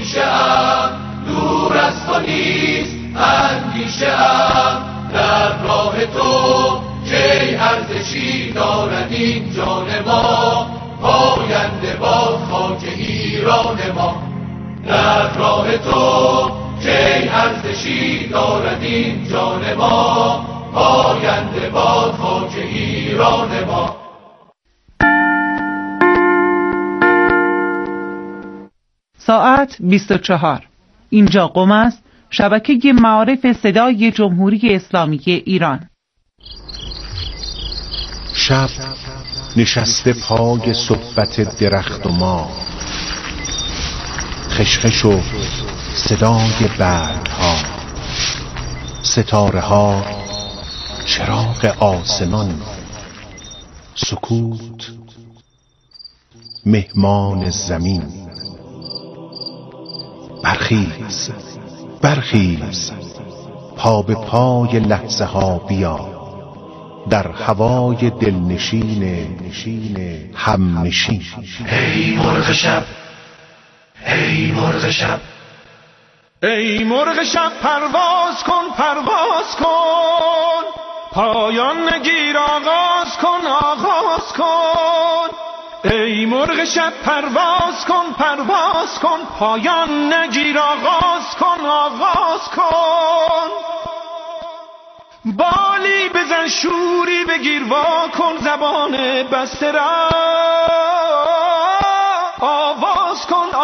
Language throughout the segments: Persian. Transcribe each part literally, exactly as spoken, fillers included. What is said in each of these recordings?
پیشه ام، دور از تو نیست اندیشه ام. در راه تو کی ارزشی دارد این جان ما، پاینده باد خاک ایران ما. در راه تو کی ارزشی دارد این جان ما، پاینده باد خاک ایران ما. ساعت بیست و چهار. اینجا قم است، شبکه معارف صدای جمهوری اسلامی ایران. شب نشسته پای صحبت درخت و ما، خشخش و صدای برگ‌ها، ستاره ها، چراغ آسمان، سکوت، مهمان زمین. برخیز برخیز، پا به پای لحظه ها بیا، در هوای دلنشین هم نشین. ای مرغ شب، ای مرغ شب، ای مرغ شب پرواز کن پرواز کن، پایان نگیر آغاز کن آغاز کن. ای مرغ شب پرواز کن پرواز کن، پایان نگیر آغاز کن آغاز کن. بالی بزن شوری بگیر وا کن، زبان بسته را آواز کن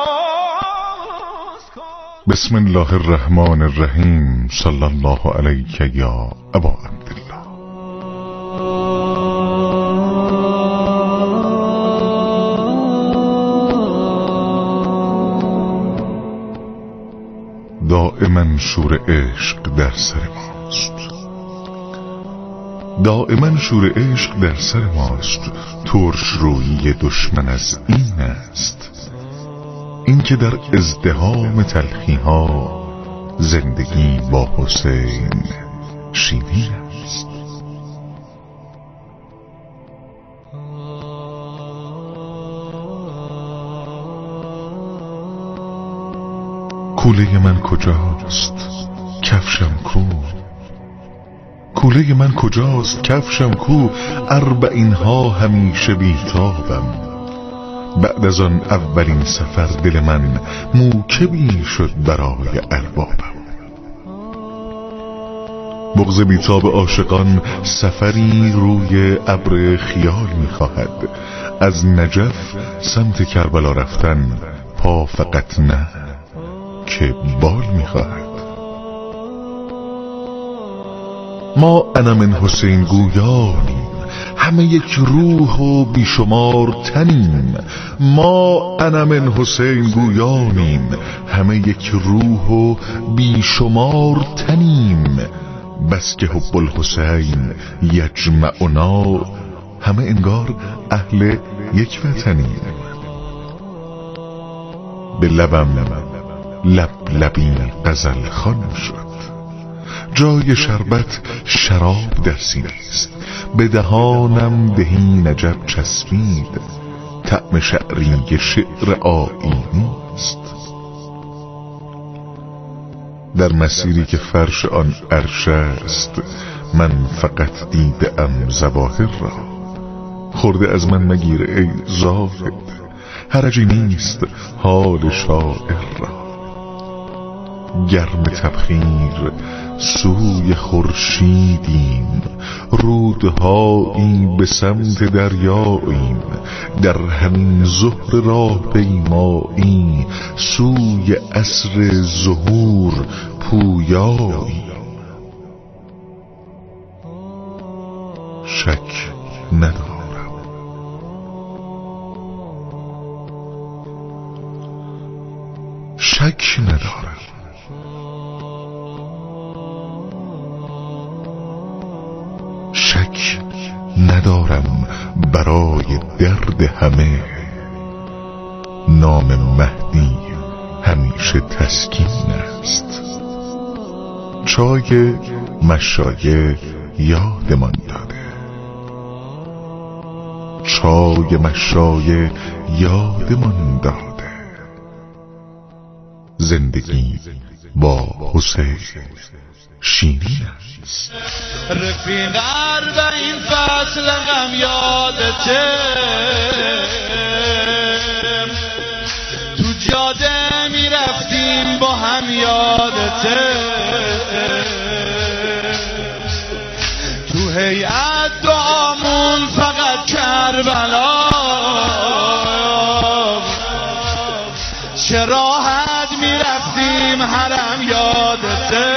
آواز کن. بسم الله الرحمن الرحیم. صلی الله علیک یا ابا عبدالله. دائما شور عشق در سر ماست، دائما شور عشق در سر ماست. ترش رویی دشمن از این است، این که در ازدحام تلخی ها زندگی با حسین شیرین است. کوله من کجاست کفشم کو، کوله من کجاست کفشم کو. اربعین ها همیشه بیتابم، بعد از آن اولین سفر دل من موکبی شد برای اربابم. بغض بیتاب عاشقان سفری روی ابر خیال می‌خواهد، از نجف سمت کربلا رفتن پا فقط نه که بال می‌خواهد. ما انا من حسین گویانیم، همه یک روح و بیشمار تنیم. ما انا من حسین گویانیم، همه یک روح و بیشمار تنیم. بس که حب الحسین یجمعنا، همه انگار اهل یک وطنیم. به لبم لب لبین غزل خوان شد، جای شربت شراب در سینه است. به دهانم دهین عجب چسبید، طعم شعری شعر آیینی است. در مسیری که فرش آن عرش است، من فقط دیدم ظواهر را. خورده از من مگیر ای زاهد، حرجی نیست حال شاعر را. گرم تبخیر سوی خورشیدیم، رودهایی به سمت دریاییم. در همین ظهر راه پیمایی، سوی عصر ظهور پویاییم. شک ندارم، شک ندارم. شک ندارم برای درد همه، نام مهدی همیشه تسکین است. چای مشایه یادمان داده، چای مشایه یادمان داده. زندگی با حسین شیرین است. رفیق اربعین فصل غم یادته، تو جاده میرفتیم با هم یادته، تو هیئت دعامون فقط کربلا، چه راحت میرفتیم حرم یادته،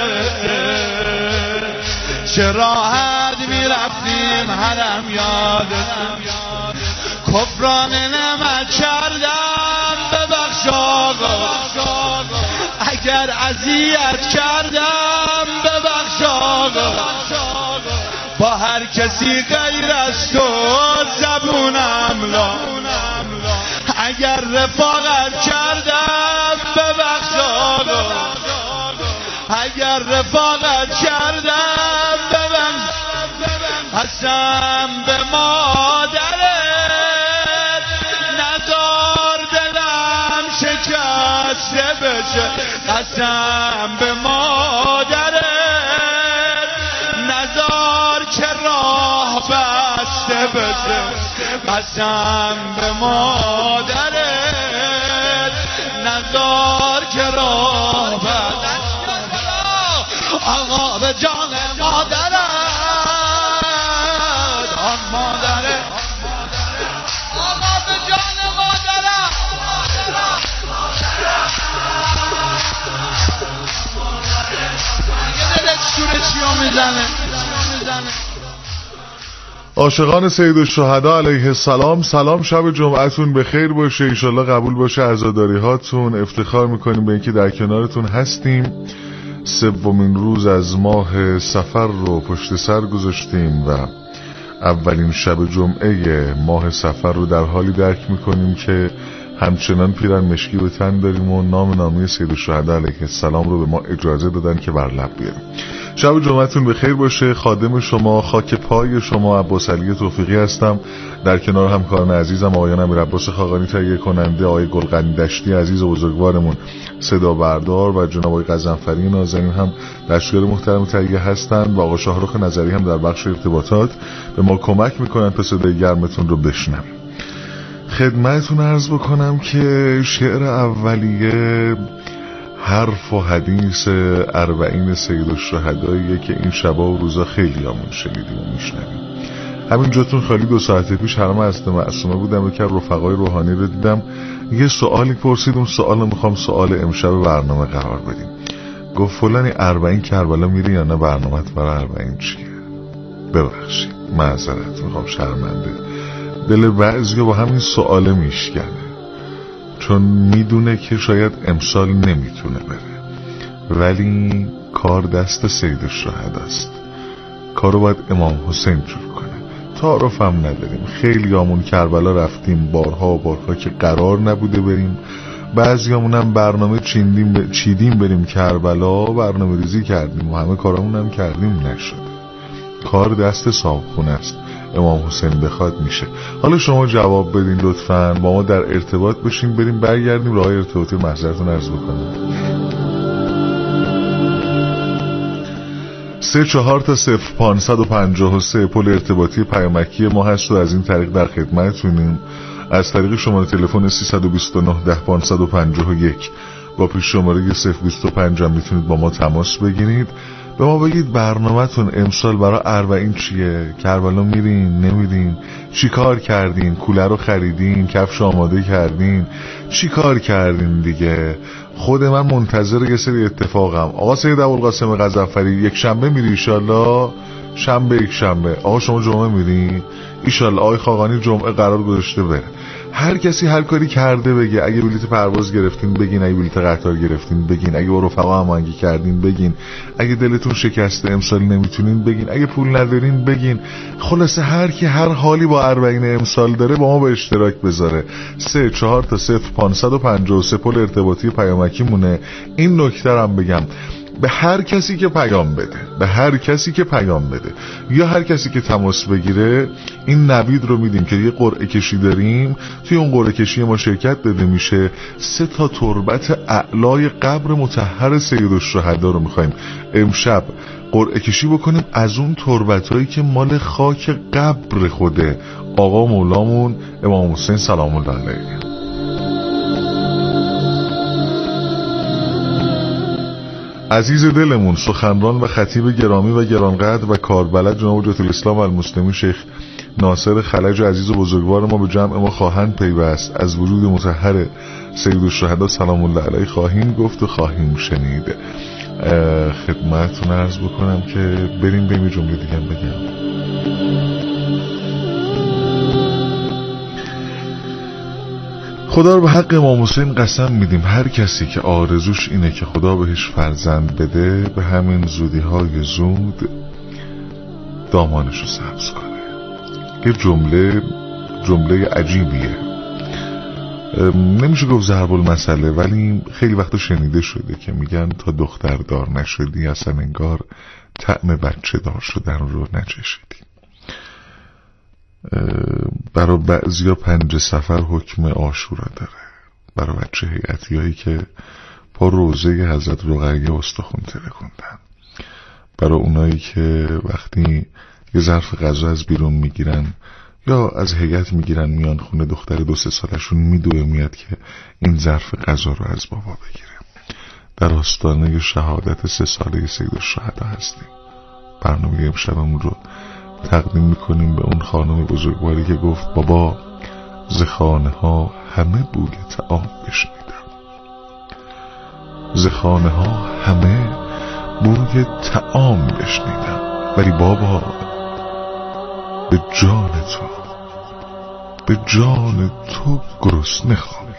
چه راحت میرفتیم حرم یادته، کفران نعمت کردم ببخش آقا، اگر اذیت کردم ببخش آقا، با هر کسی غیر از تو زبونم لا، اگر رفاقت کردم ببخش آقا، اگر رفاقت کردم ببخش، قسم به مادرت نزار دلم شکسته بشه، قسم به مادرت نزار که راه بسته بشه، قسم به مادرت نزار که راه بسته، آقا به جان مادرت، آن مادرت، آقا به جان مادرت، یه دلت شورشی ها میزنه. عاشقان سید الشهدا علیه السلام، سلام، شب جمعتون به خیر باشه، انشالله قبول باشه عزاداری هاتون. افتخار میکنیم به اینکه در کنارتون هستیم. سومین روز از ماه صفر رو پشت سر گذاشتیم و اولین شب جمعه ماه صفر رو در حالی درک میکنیم که همچنان پیرن مشکی به تن داریم و نام نامی سید الشهدا علیه السلام رو به ما اجازه دادن که بر لب بیاریم. شب جمعتون به خیر باشه. خادم شما، خاک پای شما، عباس علی توفیقی هستم، در کنار همکاران عزیزم آقایان امیر عباس خاقانی تهیه کننده، آقای گلغنی دشتی عزیز و بزرگوارمون صدا بردار و جناب آقای قزنفری نازنین هم دستیار محترم تهیه هستند و آقا شاهرخ نظری هم در بخش ارتباطات به ما کمک میکنن تا صدای گرمتون رو بشنویم. خدمتتون عرض بکنم که شعر اولیه حرف و حدیث اربعین سید الشهداییه که این شبا و روزا خیلی همون شنیدیم و میشنویم. همین جاتون خالی دو ساعت پیش حرم حضرت معصومه بودم، یک رفقای روحانی رو دیدم، یه سوالی پرسید، اون سوال رو میخوام سوال امشب برنامه قرار بدیم. گفت فلانی اربعین کربلا میری یا نه؟ برنامه‌ت برای اربعین چیه؟ ببخشید معذرت میخوام، شرمنده. دل بعضیا با همین سواله میشکنه، چون میدونه که شاید امسال نمیتونه بره، ولی کار دست سید الشهداست، کارو باید امام حسین جور کنه. تعارف هم نداریم، خیلی همون کربلا رفتیم بارها و بارها که قرار نبوده بریم، بعضی همون هم برنامه چیدیم, چیدیم بریم کربلا، برنامه ریزی کردیم و همه کارامون هم کردیم، نشده. کار دست صاحبخونه است، امام حسین بخواد میشه. حالا شما جواب بدین لطفاً، با ما در ارتباط بشین، بریم برگردیم راه ارتباطی محضرتون عرض بکنم. سه چهار تا صفر پانصد و پنجاه و سه پل ارتباطی پیامکی ما هست و از این طریق در خدمتتونیم. از طریق شماره تلفن سیصد و بیست و نه ده پانصد و پنجاه و یک با پیش شماره صفر بیست و پنج میتونید با ما تماس بگیرید. به ما بگید برنامه‌تون امسال برای اربعین چیه؟ کربلا میرین نمیرین؟ چی کار کردین؟ کوله رو خریدین؟ کفش آماده کردین؟ چی کار کردین دیگه؟ خود من منتظر یه سری اتفاقم. آقا سید ابوالقاسم قزنفری یک شنبه میری ایشالله؟ شنبه یک شنبه. آقا شما جمعه میری؟ ایشالله. آقای خاقانی جمعه قرار گذاشته بره. هر کسی هر کاری کرده بگه. اگه بلیط پرواز گرفتین بگین، اگه بلیط قطار گرفتین بگین، اگه با رفقا هماهنگی کردین بگین، اگه دلتون شکسته امسال نمیتونین بگین، اگه پول ندارین بگین. خلاصه هر کی هر حالی با اربعین امسال داره با ما به اشتراک بذاره. سه چهار تا صفر پانصد و پنجاه و سه پل ارتباطی پیامکی مونه. این نکته هم بگم، به هر کسی که پیام بده به هر کسی که پیام بده یا هر کسی که تماس بگیره این نوید رو میدیم که یه قرعه کشی داریم. توی اون قرعه کشی ما شرکت داده میشه. سه تا تربت اعلای قبر مطهر سیدالشهدا رو میخوایم امشب قرعه کشی بکنیم از اون تربتایی که مال خاک قبر خوده آقا مولامون امام حسین سلام الله علیه. عزیز دلمون سخنران و خطیب گرامی و گرانقدر و کاربلد جناب حجت الاسلام المسلمین شیخ ناصر خلج عزیز و بزرگوار ما به جمع ما خواهند پیوست. از وجود مطهر سیدالشهدا سلام الله علیه خواهیم گفت و خواهیم شنید. خدمتتون عرض بکنم که بریم به این جمله دیگه بگم. خدا رو به حق امام حسین قسم میدیم هر کسی که آرزوش اینه که خدا بهش فرزند بده به همین زودی های زود دامانش رو سبز کنه. یه جمله جمله عجیبیه، نمیشه گفت ضرب المثله، ولی خیلی وقتا شنیده شده که میگن تا دختر دار نشدی اصلا انگار طعم بچه دار شدن رو نچشیدی. برای بعضیا پنج سفر حکم عاشورا داره، برای بچه هیئتی هایی که پا روزه حضرت رقیه استخون ترکوندن، برای اونایی که وقتی یه ظرف غذا از بیرون میگیرن یا از هیئت میگیرن میان خونه دختر دو سه سالشون میدوه میاد که این ظرف غذا رو از بابا بگیره. در آستانه شهادت سه ساله سیدالشهدا هستیم. برنامه امشبمون رو تقدیم میکنیم به اون خانم بزرگواری که گفت بابا ز خانه ها همه بوی طعام بشنیدم، ز خانه ها همه بوی طعام بشنیدم، ولی بابا به جان تو به جان تو گرسنه خوابیدم.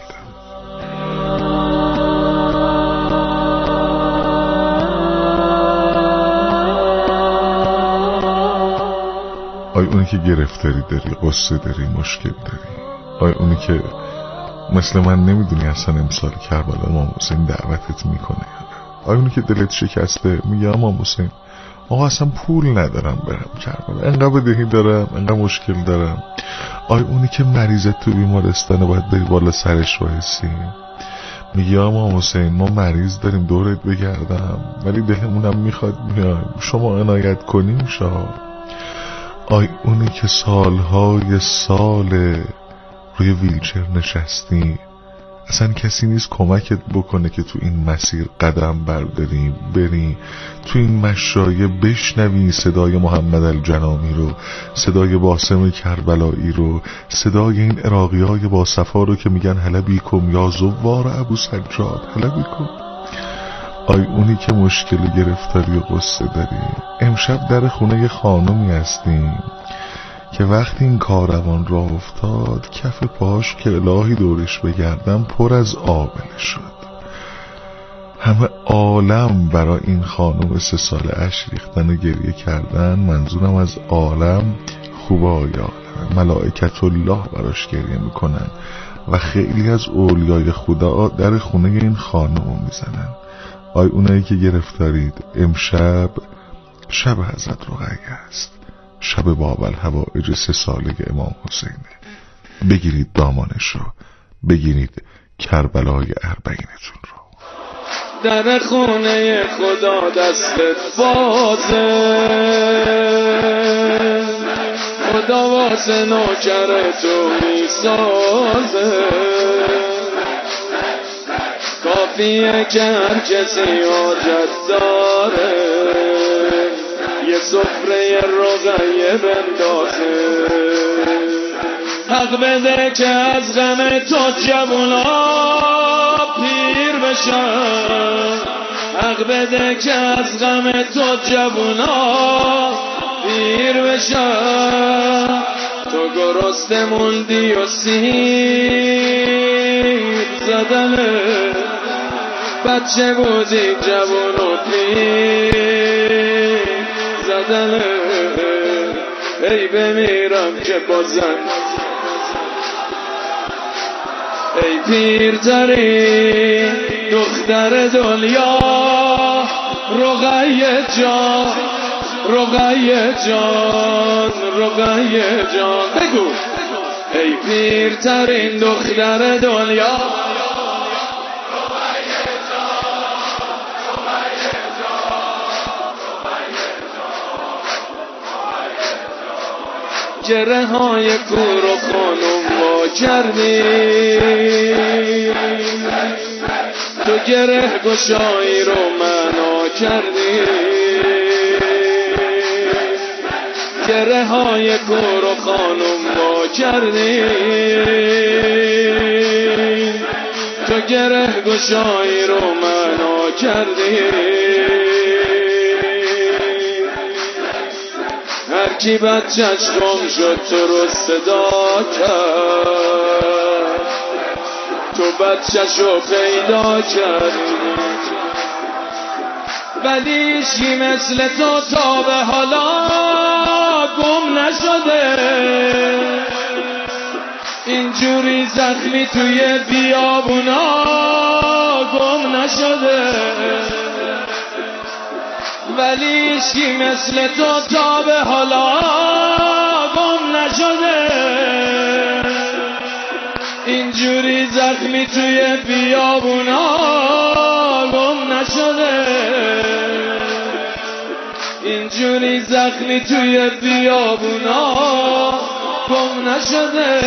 آیا اونی که گرفتاری داری، قصه داری، مشکل داری، آیا اونی که مثل من نمیدونی اصلا امسال کربلا امام حسین دعوتت میکنه یا نه، آیا اونی که دلت شکسته میگه امام حسین آقا اصلا پول ندارم برم کربلا، انقدر بدهی دارم، انقدر مشکل دارم، آیا اونی که مریضت تو بیمارستانه باید بری بالا سرش وایسی میگه امام حسین ما مریض داریم دورت بگردم ولی دلمونم میخواد میایم شما عنایت کنیم شا. آی اونی که سالهای سال روی ویلچر نشستی اصلا کسی نیست کمکت بکنه که تو این مسیر قدم برداری بری، تو این مشایه بشنوی صدای محمد الجنامی رو، صدای باسم کربلایی رو، صدای این عراقی های با صفا رو که میگن هلا بیکم یا زوار ابو سجاد هلا بیکم. آی اونی که مشکل گرفتاری و قصه داری، امشب در خونه یه خانمی هستیم که وقتی این کاروان راه افتاد کف پاش که الهی دورش بگردم پر از آبله شد. همه عالم برای این خانم سه ساله اش ریختن و گریه کردن، منظورم از عالم خوبای عالم، ملائکت الله براش گریه میکنن و خیلی از اولیای خدا در خونه این خانم میزنن. آی اونایی که گرفتارید، امشب شب حضرت رقیه است، شب باب الحوائج سه ساله امام حسینه. بگیرید دامانش رو، بگیرید کربلای اربعینتون رو. در خونه خدا دستت بازه، خدا واسه نوکر تو میسازه، کافیه که هر کسی حاجت داره یه سفره رقیه بندازه. حق بده که از غم تو جوونا پیر بشن، حق بده که از غم تو جوونا پیر بشن. تو گرسنه موندی و سیر زدنه، بچه بودی جوون و پیر زدنه. ای بمیرم که بازم ای پیرترین دختر دنیا، رقیه جان رقیه جان رقیه جان بگو ای پیرترین دختر دنیا گره های کور و خانم ما کردی تو گره گشایی رو منا کردی گره های کور و خانم ما کردی تو گره گشایی رو منا کردی هر کی بچه‌ش گم شد تو رو صدا کرد تو بچه‌ش رو پیدا کردی ولی هیچکی مثل تو تا به حالا گم نشده اینجوری زخمی توی بیابونا گم نشده ولی هیچکی مثل تو تا به حالا گم نشده اینجوری زخمی توی بیابونا گم نشده اینجوری زخمی توی بیابونا گم نشده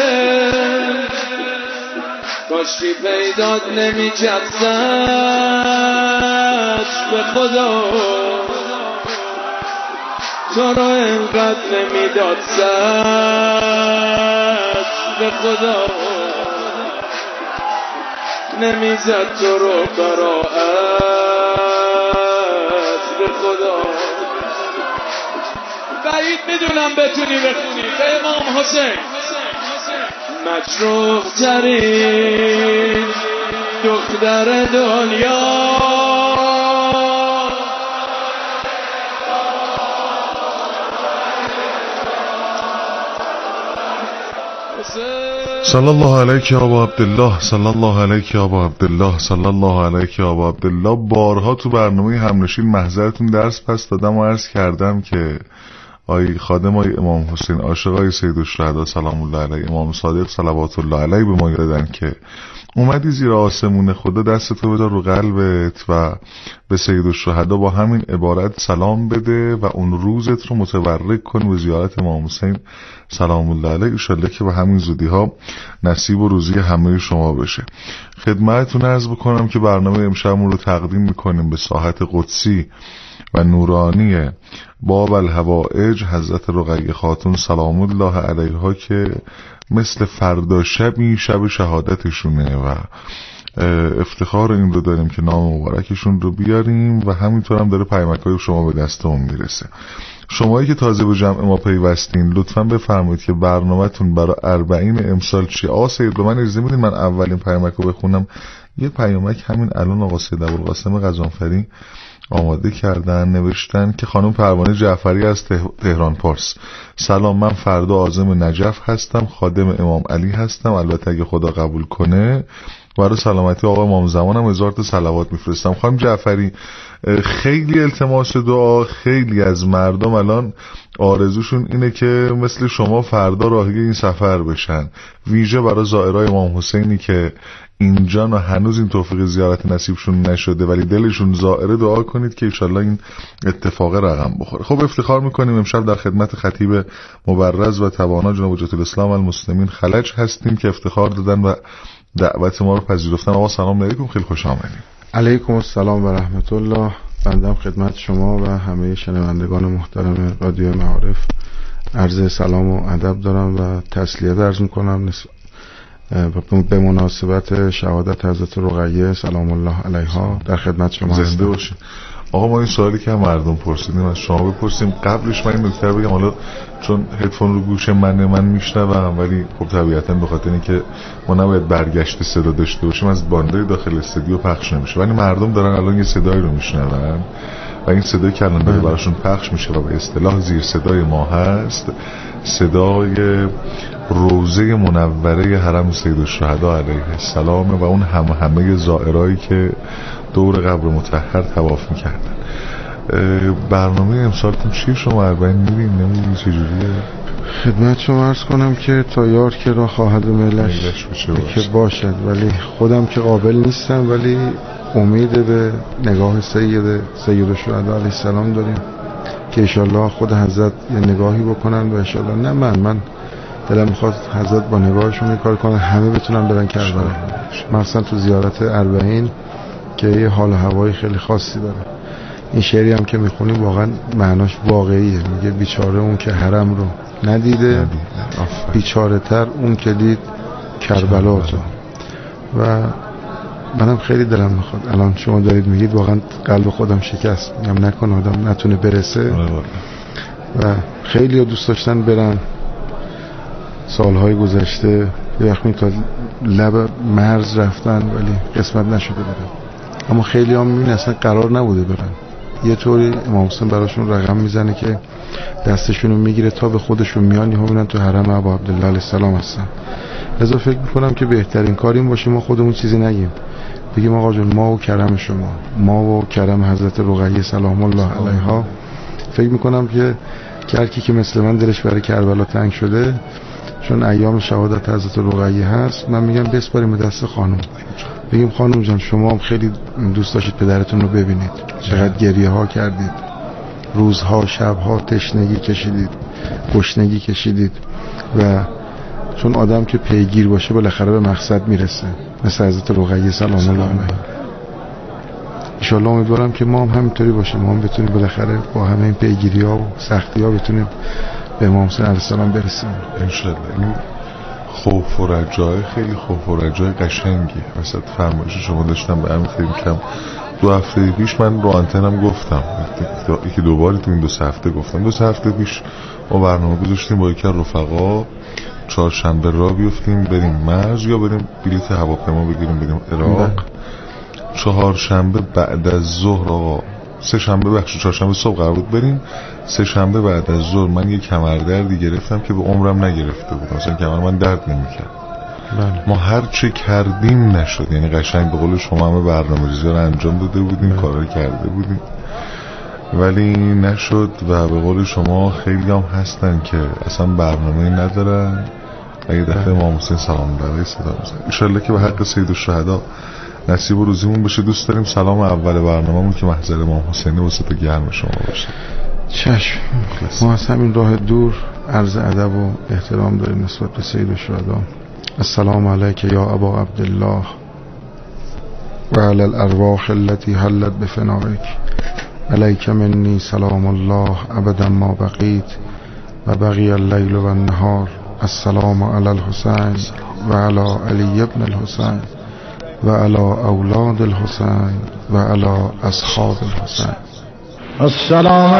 کاشکی پیدات نمی کرد به خدا تو رو اینقدر نمیداد سر به خدا نمیزد تو رو براعت به خدا بعید میدونم بتونی بخونی به امام حسین مجروح ترین دختر دنیا صلی الله علیک یا ابا عبدالله صلی الله علیک یا ابا عبدالله صلی الله علیک یا ابا عبدالله. بارها تو برنامه همنشین محضرتون درس پس دادم و عرض کردم که آی خادم آی امام حسین عاشق آی سید الشهدا سلام الله علیه امام صادق صلوات الله علیه به ما یادن که اومدی زیر آسمون خدا دستتو بذار رو قلبت و به سید الشهدا با همین عبارت سلام بده و اون روزت رو متبرک کن به زیارت امام حسین سلام الله علیه. انشالله که به همین زودی ها نصیب و روزی همه شما بشه. خدمتتون عرض بکنم که برنامه امشبمون رو تقدیم میکنیم به ساحت قدسی و نورانی باب الهوائج حضرت رقیه خاتون سلام الله علیها که مثل فردا شبی شب شهادتشونه و افتخار این رو داریم که نام مبارکشون رو بیاریم و همینطور هم داره پیامک‌های شما به دستمون میرسه. شمایی که تازه به جمع ما پیوستین لطفاً بفرمایید که برنامه‌تون برای اربعین امسال چیه. آقا سید رو من اجازه میدین من اولین پیامک رو بخونم؟ یه پیامک همین الان آقا سید ابوالقاسم غضنفری آماده کردن، نوشتن که خانم پروانه جعفری از تهران پارس: سلام، من فردا عازم نجف هستم، خادم امام علی هستم، البته اگه خدا قبول کنه برای سلامتی آقا امام زمانم هزار تا صلوات میفرستم. خانم جعفری خیلی التماس دعا، خیلی از مردم الان آرزوشون اینه که مثل شما فردا راهی این سفر بشن، ویژه برای زائرای امام حسینی که اینجا و هنوز این توفیق زیارت نصیبشون نشده ولی دلشون زائره. دعا کنید که انشالله این اتفاق رقم بخوره. خب افتخار میکنیم امشب در خدمت خطیب مبرز و توانا جناب حجت الاسلام المسلمین خلج هستیم که افتخار دادن و دعوت ما رو پذیرفتن. آقا سلام علیکم، خیلی خوش آمدید. علیکم السلام و رحمت الله. بنده خدمت شما و همه شنوندگان محترم رادیو معارف عرض سلام و ادب دارم و تسلیت عرض میکنم به مناسبت شهادت حضرت رقیه سلام الله علیها. در خدمت شما زنده باشید. آقا ما این سوالی که مردم پرسیدیم از شما بپرسیم. قبلش من این نکته بگم، حالا چون هدفون رو گوش من من میشنوم ولی خب طبیعتا به خاطر اینکه ما نباید برگشت صدا داشته باشیم از باندای داخل استودیو پخش نمیشه، ولی مردم دارن الان یه صدایی رو میشنون و این صدایی که الان داره براشون پخش میشه و به اصطلاح زیر صدای ما هست صدای روضه منوره حرم سید الشهدا علیه السلام و اون هم همه زائرایی که دور قبر مطهر طواف میکردن. برنامه امسالتون چیه؟ شما اربعین میرین نمیدونی چجوریه؟ خدمت شما عرض کنم که تا یار که را خواهد و میلش که باشد، ولی خودم که قابل نیستم، ولی امید به نگاه سید سید الشهدا علیه السلام داریم که انشالله خود حضرت یه نگاهی بکنن و انشالله نه من من دلم میخواد حضرت با نگاهشون کار کنن، همه بتونن برن کربلا، مثلا تو زیارت اربعین که یه حال و هوای خیلی خاصی داره. این شعری هم که میخونیم واقعا معناش واقعیه، میگه بیچاره اون که حرم رو ندیده، بیچاره تر اون که دید کربلا تو. و منم خیلی دلم میخواد، الان شما دارید میگید واقعا قلب خودم شکست، میگم نکن آدم نتونه برسه. و خیلی ها دوست داشتن برن سالهای گذشته، یه وقت می تا لب مرز رفتن ولی قسمت نشده برن، اما خیلی هم میبین اصلا قرار نبوده برن. یه طوری امام حسین براشون رقم میزنه که دستشونو میگیره تا به خودشون میان، یهو میبینن تو حرم ابا عبدالله علیه السلام هستن. لذا فکر میکنم که بهترین کار این باشه ما خودمون چیزی نگیم، بگیم آقا جون ما و کرم شما، ما و کرم حضرت رقیه سلام الله علیها. فکر میکنم که هر کی که مثل من دلش برای کربلا تنگ شده، چون ایام شهادت حضرت رقیه هست، من میگم بسپاریم به دست خانم، بگیم خانم جان شما هم خیلی دوست داشتید پدرتون رو ببینید، چقدر گریه ها کردید، روزها شبها تشنگی کشیدید، گشنگی کشیدید، و چون آدم که پیگیر باشه بالاخره به مقصد میرسه، مثل حضرت رقیه سلام الله علیها. انشالله امیدوارم که ما هم همینطوری باشه، ما هم بتونیم بالاخره با همه این پیگیری ها و سختی ها بتونیم به امام حسین علیه السلام برسیم انشالله. این خوف و رجای خیلی خوف و رجای قشنگی وسط فرمایش شما داشتم، به همین خیلی کم دو هفته پیش من رو آنتنم گفتم، یکی دوباره تو این دو سه هفته گفتم، دو سه هفته پیش ما برنامه گذاشتیم با یکی از رفقا چهارشنبه را بیفتیم بریم مرز یا بریم بلیط هواپیما بگیریم بریم عراق. چهارشنبه بعد از ظهر آقا، سه شنبه بخش چهارشنبه صبح قرار بود بریم، سه شنبه بعد از ظهر من یه کمردردی گرفتم که به عمرم نگرفته بود، مثلا کمر من درد نمی‌کرد. ما هر چه کردیم نشد، یعنی قشنگ به قول شما همه برنامه‌ریزی رو انجام داده بودیم، کارا کرده بودیم ولی نشد. و به قول شما خیلی هم هستن که اصلا برنامه‌ای ندارن، اگه دفعه امام حسین سلام الله صدا میزنن. ان شاءالله که به حق سید الشهدا نصیب و روزیمون بشه. دوست داریم سلام اول برنامه‌مون که محضر امام حسینی واسه گرم شما باشه. چشم. ما از همین راه دور عرض ادب و احترام داریم نسبت به سید الشهدا. السلام علیک یا ابا عبدالله و علی الارواح التي حلت بفنائک، علیک منی سلام الله ابدا ما بقیت و بقی اللیل و النهار. السلام علی الحسین و علی علی ابن الحسین و علی اولاد الحسین و علی اصحاب الحسین. السلام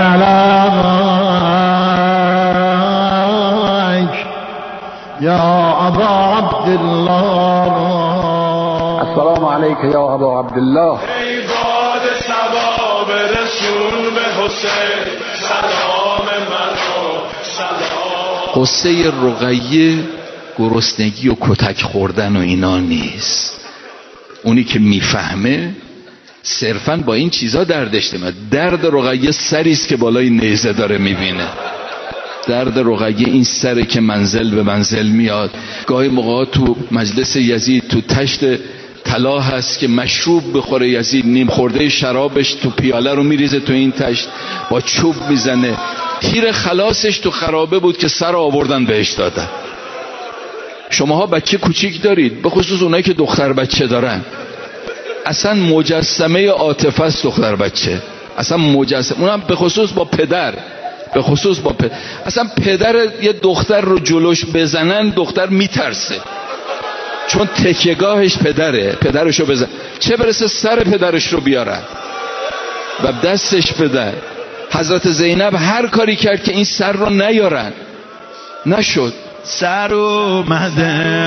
علیک یا ابا عبدالله. السلام علیک یا ابا عبدالله. ای باد صبا برسون به حسین سلام من رو سلام. قصه رقیه گرسنگی و کتک خوردن و اینا نیست. اونی که میفهمه صرفاً با این چیزا دردش نمیاد. درد رقیه سریست که بالای نیزه داره میبینه. درد رقیه این سره که منزل به منزل میاد. گاهی موقع تو مجلس یزید تو تشت طلا هست که مشروب بخوره یزید، نیم خورده شرابش تو پیاله رو میریزه تو این تشت، با چوب میزنه. تیر خلاصش تو خرابه بود که سر آوردن بهش دادن. شماها بچه کوچیک دارید، به خصوص اونایی که دختر بچه دارن، اصلا مجسمه عاطفه است دختر بچه، اصلا مجسمه، اونم به خصوص با پدر، به خصوص با پدر. اصلا پدر یه دختر رو جلوش بزنن دختر میترسه، چون تکیهگاهش پدره، پدرشو بزن، چه برسه سر پدرش رو بیارن و دستش پدر. حضرت زینب هر کاری کرد که این سر رو نیارن، نشد. سر اومده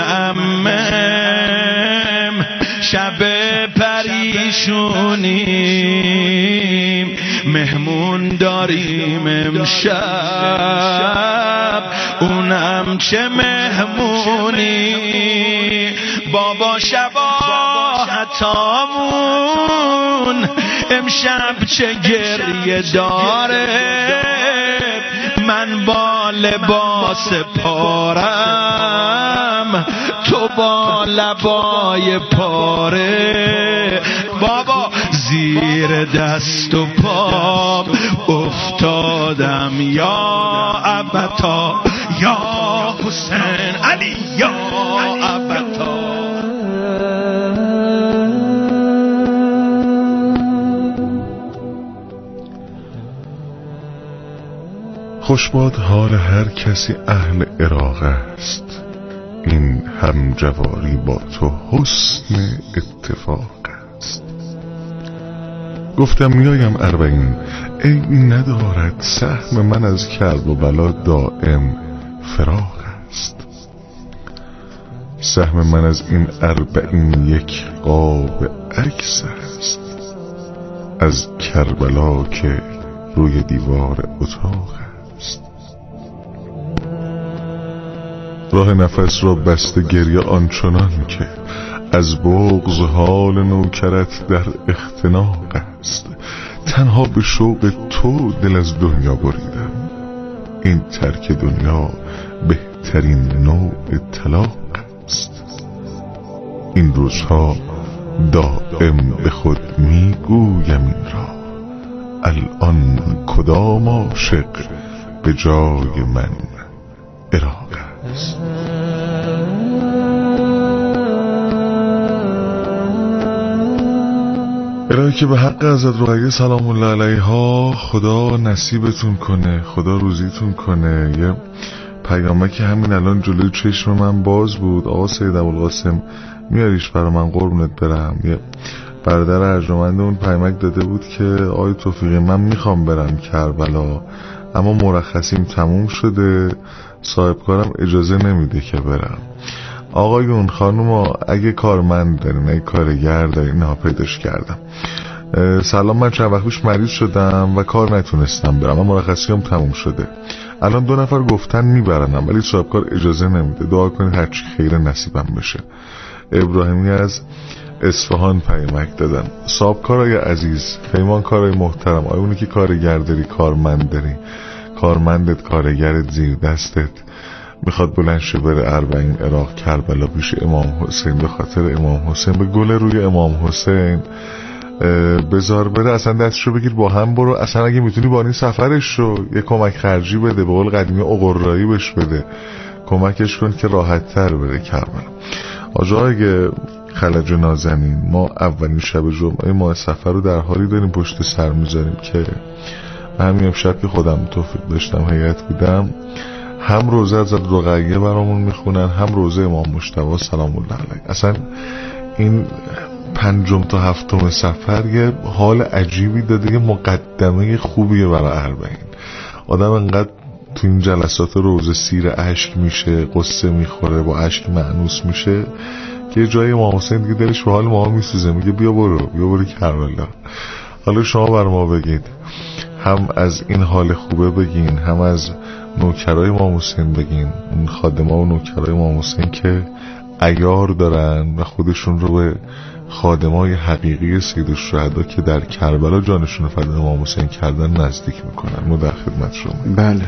امم شب پریشونیم، مهمون داریم امشب اونم چه مهمونی. بابا شباهتامون امشب چه گریه داره، من با لباس پارم تو با لبای پاره، بابا زیر دست و پام افتادم یا ابتا یا حسین علی یا ابتا. خوشباد حال هر کسی اهل عراق است، این همجواری با تو حسن اتفاق است. گفتم میایم اربعین، عیبی ندارد سهم من از کرب و بلا دائم فراق است. سهم من از این اربعین یک قاب عکس است، از کربلا که روی دیوار اتاق است. راه نفس را بسته گریه آنچنان که از بغض حال نوکرت در اختناق است. تنها به شوق تو دل از دنیا بریدم، این ترک دنیا بهترین نوع طلاق است. این روزها دائم به خود میگویم این را، الان کدام عاشق به جای من عراق است. الهی که به حق حضرت رقیه سلام الله علیها خدا نصیبتون کنه، خدا روزیتون کنه. یه پیامه که همین الان جلوی چشم من باز بود، آقا سید ابوالقاسم میاریش برای من قربونت برم. یه برادر ارجمند اون پیامک داده بود که آقای توفیقی من میخوام برم کربلا اما مرخصیم تموم شده، صاحبکارم اجازه نمیده که برم. آقایون خانوما اگه کارمند دارین، اگه کارگر دارین، نه پیداش کردم. سلام، من چند وقت پیش مریض شدم و کار نتونستم برم، من مرخصیام تموم شده. الان دو نفر گفتن میبرنم ولی صاحبکار اجازه نمیده، دعا کنید هرچی خیر نصیبم بشه. ابراهیمی از اصفهان پیامک دادن. صاحبکارای عزیز، پیمانکارای محترم، آیونی که کارگر داری، کارمند داری، کارمندت، کارگرت زیر دستت میخواد بلند شه بره اربعین عراق کربلا پیش امام حسین، به خاطر امام حسین، به گل روی امام حسین بذار بره، اصلا دستشو بگیر با هم برو. اصلا اگه میتونی با این سفرش رو یه کمک خرجی بده، به قول قدیمی اقرایی بهش بده، کمکش کن که راحت تر بره کربلا. آجا اگه خلج نازنین، ما اولین شب جمعه ماه سفر رو در حالی داریم پشت سر میذاریم که همین امشب که خودم توفیق داشتم هیئت بودم، هم روزه از رقیه برامون میخونن، هم روزه امام مجتبی سلام الله علیه. اصلا این پنجم تا هفتم سفر یه حال عجیبی داده، یه مقدمه خوبیه برای اربعین. آدم انقدر تو این جلسات روزه سیر اشک میشه، قصه میخوره، با اشک مأنوس میشه که جای امام حسین دیگه دلش به حال ما میسوزه، میگه بیا برو بیا برو کربلا. حالا شما بر ما بگید، هم از این حال خوبه بگین، هم از نوکرای امام حسین بگین، اون خادم‌ها و نوکرای امام حسین که عیار دارن و خودشون رو به خادمای حقیقی سید الشهدا که در کربلا جانشون فدای امام حسین کردن نزدیک میکنن. ما در خدمت شما. بله،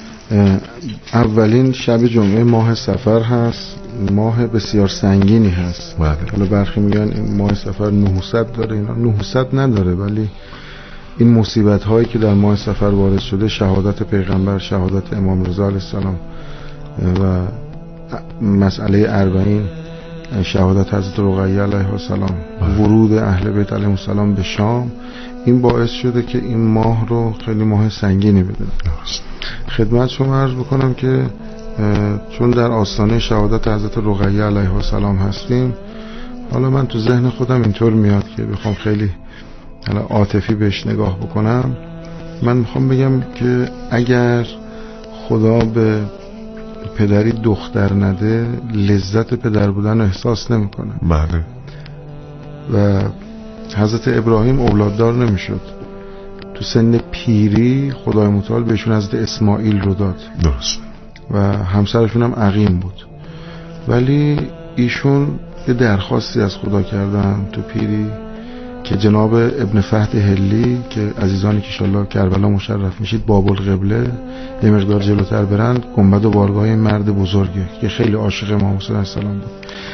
اولین شب جمعه ماه سفر هست، ماه بسیار سنگینی هست. بله. حالا برخی میگن این ماه سفر نحوست داره، اینا نحوست نداره، ولی این مصیبت هایی که در ماه سفر وارد شده، شهادت پیغمبر، شهادت امام رضا علیه السلام و مسئله اربعین، شهادت حضرت رقیه علیه السلام، ورود اهل بیت علیهم السلام به شام، این باعث شده که این ماه رو خیلی ماه سنگینی بدونم. خدمت شما عرض بکنم که چون در آستانه شهادت حضرت رقیه علیه السلام هستیم، حالا من تو ذهن خودم اینطور میاد که بخوام خیلی حالا عاطفی بهش نگاه بکنم، من میخوام بگم که اگر خدا به پدری دختر نده، لذت پدر بودن رو احساس نمیکنه. بله. و حضرت ابراهیم اولاددار نمیشد، تو سن پیری خدای متعال بهشون حضرت اسماعیل رو داد. درست. و همسرشون هم عقیم بود، ولی ایشون یه درخواستی از خدا کردن تو پیری که جناب ابن فهد هلی که عزیزانی که انشالله کربلا مشرف میشید باب القبله یه مقدار جلوتر برند، گنبد و بارگاه این مرد بزرگه که خیلی عاشق امام حسین علیه السلام بود.